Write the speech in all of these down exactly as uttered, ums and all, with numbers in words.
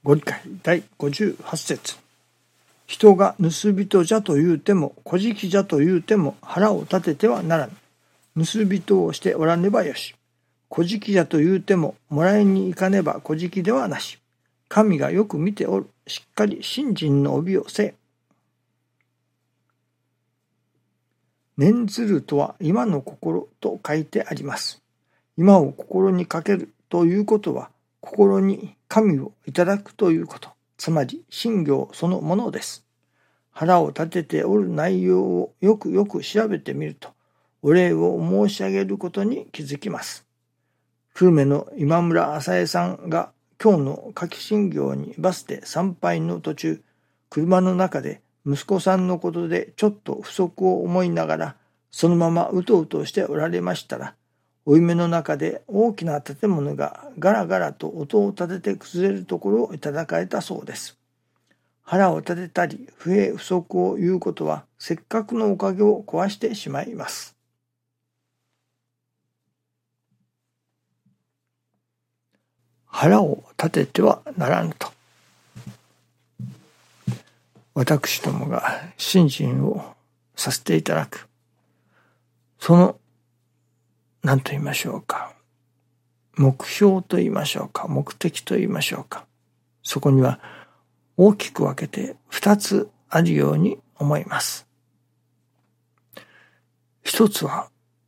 ご理解だいごじゅうはち節。人が盗人じゃと言うても、小じじゃと言うても腹を立ててはならぬ。盗人をしておらねばよし。小じじゃと言うても、もらいに行かねば小じではなし。神がよく見ておる。しっかり信心の帯をせえ。念ずるとは今の心と書いてあります。今を心にかけるということは、心に神をいただくということ、つまり信行そのものです。腹を立てておる内容をよくよく調べてみると、お礼を申し上げることに気づきます。久留米の今村浅江さんが今日の夏季信行にバスで参拝の途中、車の中で息子さんのことでちょっと不足を思いながら、そのままうとうとしておられましたら、負い目の中で大きな建物がガラガラと音を立てて崩れるところをいただかれたそうです。腹を立てたり不平不足を言うことは、せっかくのおかげを壊してしまいます。腹を立ててはならぬと、私どもが信心をさせていただく、その何と言いましょうか、目標と言いましょうか、目的と言いましょうか、そこには大きく分けて二つあるように思います。一つは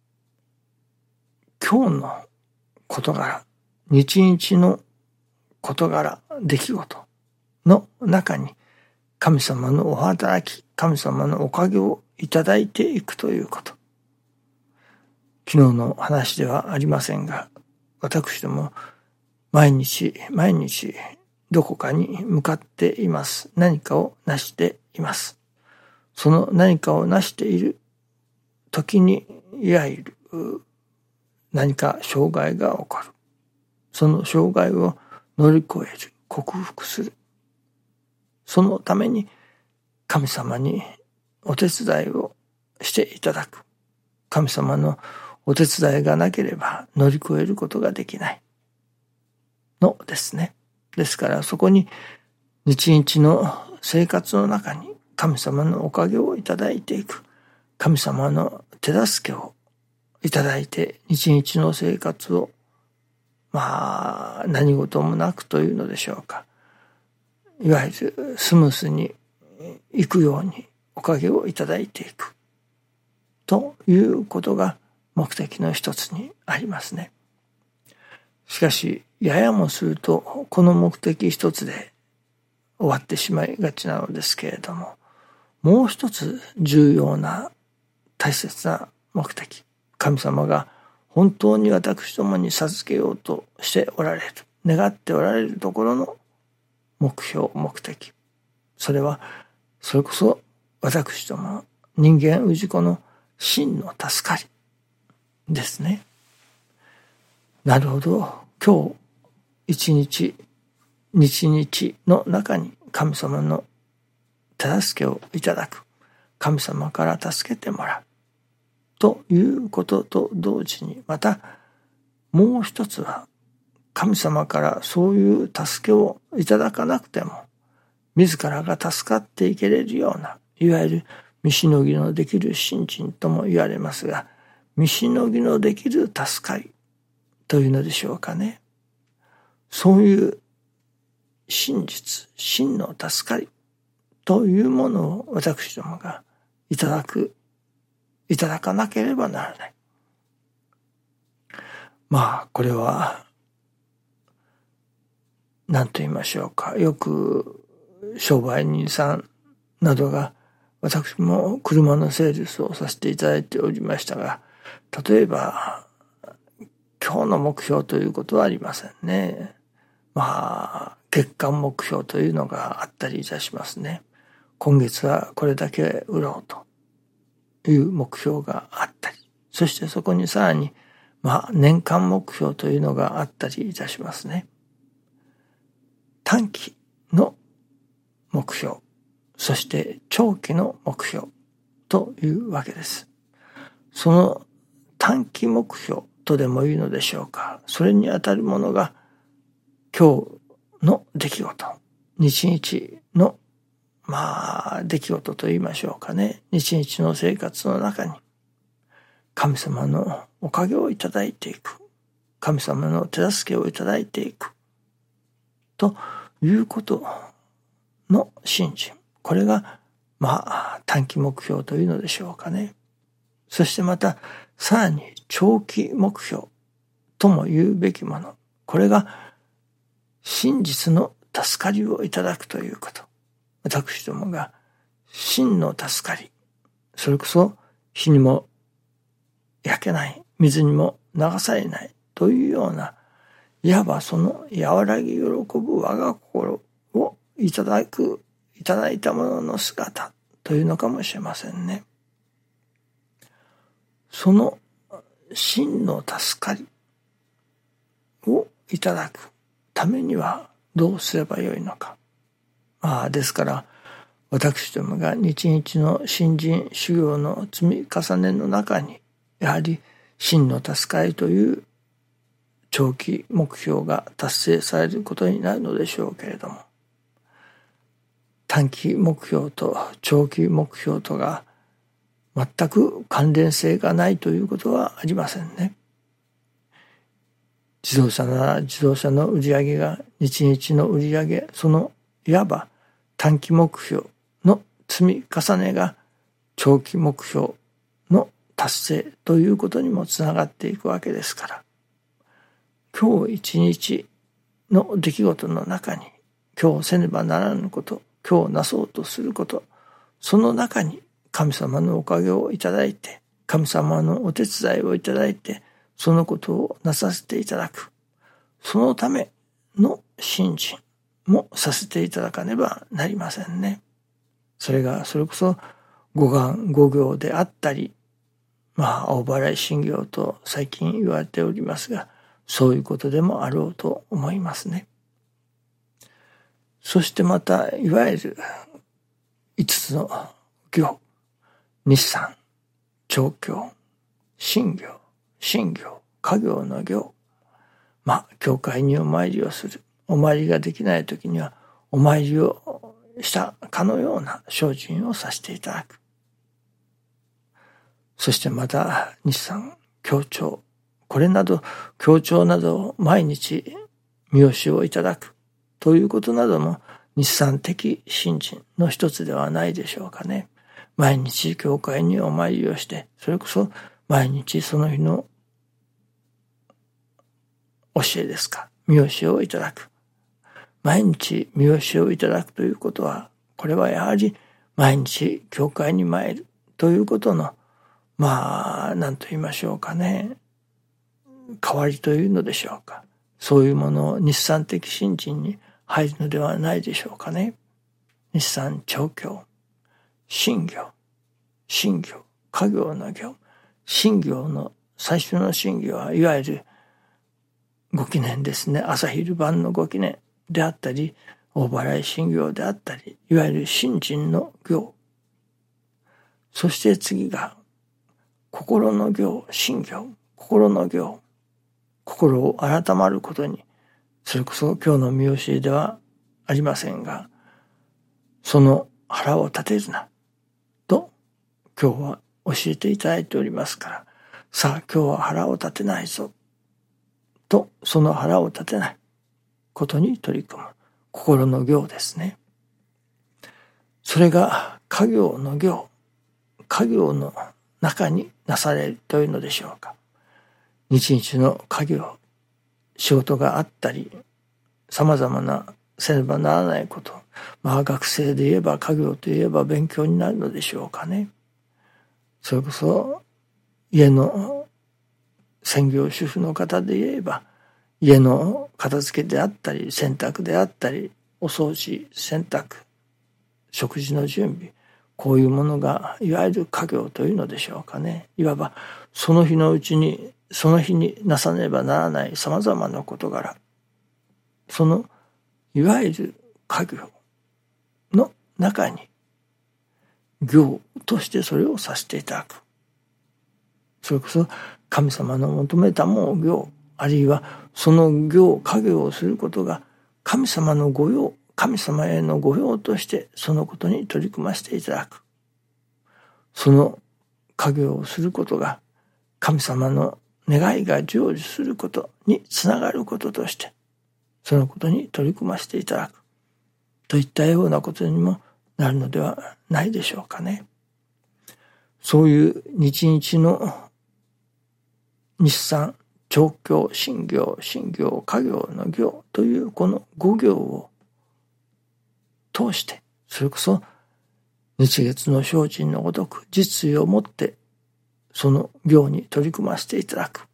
今日の事柄、日々の事柄、出来事の中に神様のお働き、神様のおかげをいただいていくということ。昨日の話ではありませんが、私ども毎日毎日どこかに向かっています。何かを成しています。その何かを成している時に、いわゆる何か障害が起こる。その障害を乗り越える、克服する。そのために神様にお手伝いをしていただく。神様のお手伝いがなければ乗り越えることができないのですね。ですからそこに日々の生活の中に神様のおかげをいただいていく。神様の手助けをいただいて日々の生活をまあ何事もなくというのでしょうか。いわゆるスムースにいくようにおかげをいただいていくということが目的の一つにありますね。しかしややもするとこの目的一つで終わってしまいがちなのですけれども、もう一つ重要な大切な目的、神様が本当に私どもに授けようとしておられる、願っておられるところの目標、目的、それはそれこそ私ども人間氏子の真の助かりですね。なるほど、今日一日日々の中に神様の手助けをいただく、神様から助けてもらうということと同時に、またもう一つは神様からそういう助けをいただかなくても自らが助かっていけれるような、いわゆる見しのぎのできる信心とも言われますが、見しのぎのできる助かりというのでしょうかね。そういう真実、真の助かりというものを私どもがいただく、いただかなければならない。まあこれは何と言いましょうか、よく商売人さんなどが、私も車のセールスをさせていただいておりましたが、例えば今日の目標ということはありませんね。まあ月間目標というのがあったりいたしますね。今月はこれだけ売ろうという目標があったり、そしてそこにさらにまあ年間目標というのがあったりいたしますね。短期の目標、そして長期の目標というわけです。その短期目標とでもいいのでしょうか。それにあたるものが今日の出来事、 日々のまあ出来事と言いましょうかね、日々の生活の中に神様のおかげをいただいていく、神様の手助けをいただいていくということの信心、これがまあ短期目標というのでしょうかね。そしてまたさらに長期目標とも言うべきもの、これが真実の助かりをいただくということ。私どもが真の助かり、それこそ火にも焼けない、水にも流されないというような、いわばその和らぎ喜ぶ我が心をいただく、いただいたものの姿というのかもしれませんね。その真の助かりをいただくためにはどうすればよいのか。まあですから私どもが日々の信心修行の積み重ねの中に、やはり真の助かりという長期目標が達成されることになるのでしょうけれども、短期目標と長期目標とが全く関連性がないということはありませんね。自動車なら自動車の売り上げが日々の売り上げ、そのいわば短期目標の積み重ねが長期目標の達成ということにもつながっていくわけですから、今日一日の出来事の中に、今日せねばならぬこと、今日なそうとすること、その中に神様のおかげをいただいて、神様のお手伝いをいただいて、そのことをなさせていただく、そのための信心もさせていただかねばなりませんね。それがそれこそ五願五行であったり、まあ大払い信行と最近言われておりますが、そういうことでもあろうと思いますね。そしてまたいわゆる五つの行、日産、長行、信行、信行、家行の行、まあ教会にお参りをする、お参りができないときにはお参りをしたかのような精進をさせていただく。そしてまた日産、教長、これなど教長などを毎日見教えをいただくということなども日産的信心の一つではないでしょうかね。毎日教会にお参りをして、それこそ毎日その日の教えですか、見教えをいただく。毎日見教えをいただくということは、これはやはり毎日教会に参るということの、まあ何と言いましょうかね、代わりというのでしょうか。そういうものを日産的信心に入るのではないでしょうかね。日産長教、信行、信行、家行の行、信行の最初の信行はいわゆるご記念ですね。朝昼晩のご記念であったり、大払い信行であったり、いわゆる信心の行。そして次が心の行、信行、心の行。心を改まることに、それこそ今日の見教えではありませんが、その腹を立てるなと今日は教えていただいておりますから、さあ今日は腹を立てないぞと、その腹を立てないことに取り組む心の行ですね。それが家行の行、家行の中になされるというのでしょうか。日々の家業、仕事があったり、様々なせねばならないこと、まあ学生で言えば家業といえば勉強になるのでしょうかね。それこそ家の専業主婦の方で言えば、家の片付けであったり、洗濯であったり、お掃除、洗濯、食事の準備、こういうものがいわゆる家業というのでしょうかね。いわばその日のうちにその日になさねばならない様々な事柄、そのいわゆる家業の中に業としてそれをさせていただく。それこそ神様の求めたもの業、あるいはその業、家業をすることが神様の御用、 神様への御用としてそのことに取り組ませていただく。その家業をすることが神様の願いが成就することにつながることとして、そのことに取り組ませていただくといったようなことにもなるのではないでしょうかね。そういう日々の日産、長教、身業、身業、家業の業というこの五行を通して、それこそ日月の精進のごとく実意をもってその行に取り組ませていただく。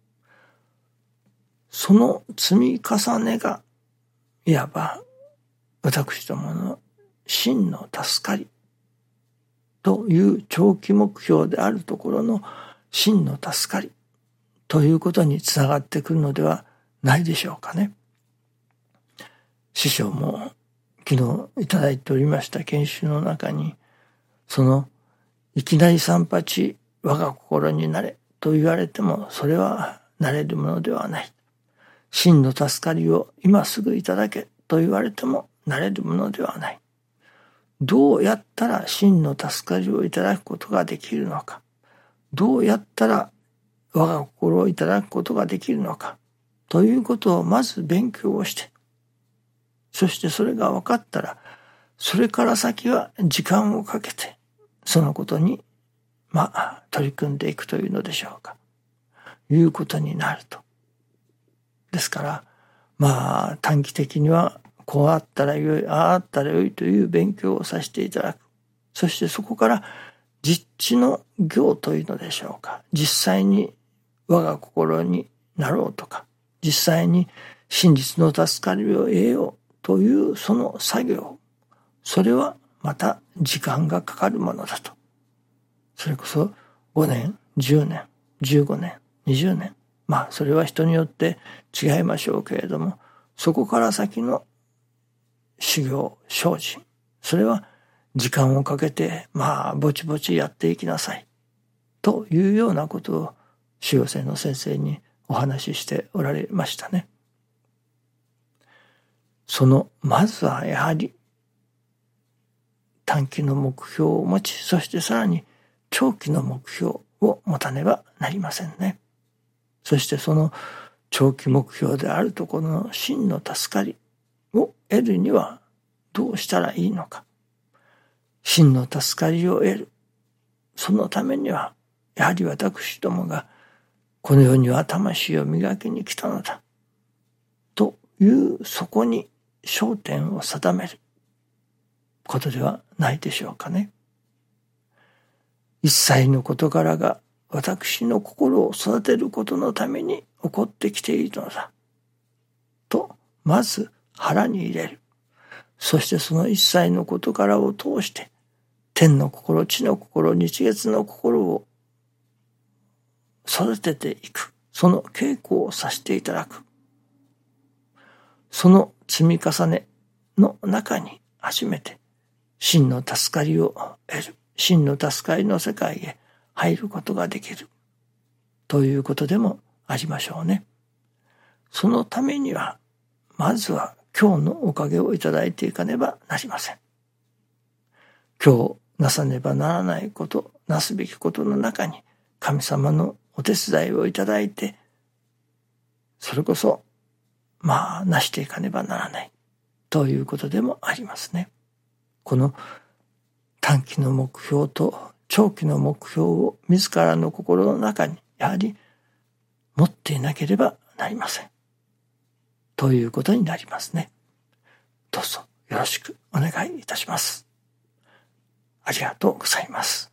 その積み重ねがいわば私どもの真の助かりという長期目標であるところの真の助かりということにつながってくるのではないでしょうかね。師匠も昨日いただいておりました研修の中に、そのいきなり三八我が心になれと言われてもそれはなれるものではない。真の助かりを今すぐいただけと言われてもなれるものではない。どうやったら真の助かりをいただくことができるのか。どうやったら我が心をいただくことができるのか。ということをまず勉強をして、そしてそれが分かったら、それから先は時間をかけて、そのことに、まあ、取り組んでいくというのでしょうか。いうことになると。ですから、まあ、短期的には、こうあったらよい、あああったらよいという勉強をさせていただく。そしてそこから実地の行というのでしょうか。実際に我が心になろうとか、実際に真実の助かりを得ようというその作業、それはまた時間がかかるものだと。それこそごねん、じゅうねん、じゅうごねん、にじゅうねん。まあそれは人によって違いましょうけれども、そこから先の修行、精進、それは時間をかけてまあぼちぼちやっていきなさいというようなことを修行生の先生にお話ししておられましたね。そのまずはやはり短期の目標を持ち、そしてさらに長期の目標を持たねばなりませんね。そしてその長期目標であるところの真の助かりを得るにはどうしたらいいのか。真の助かりを得る。そのためにはやはり私どもがこの世には魂を磨きに来たのだというそこに焦点を定めることではないでしょうかね。一切の事柄が私の心を育てることのために起こってきているのだとまず腹に入れる。そしてその一切の事柄を通して天の心、地の心、日月の心を育てていく。その稽古をさせていただく。その積み重ねの中に初めて真の助かりを得る。真の助かりの世界へ入ることができる。ということでもありましょうね。そのためには、まずは今日のおかげをいただいていかねばなりません。今日なさねばならないこと、なすべきことの中に神様のお手伝いをいただいて、それこそ、まあ、なしていかねばならない。ということでもありますね。この短期の目標と長期の目標を自らの心の中にやはり持っていなければなりません。ということになりますね。どうぞよろしくお願いいたします。ありがとうございます。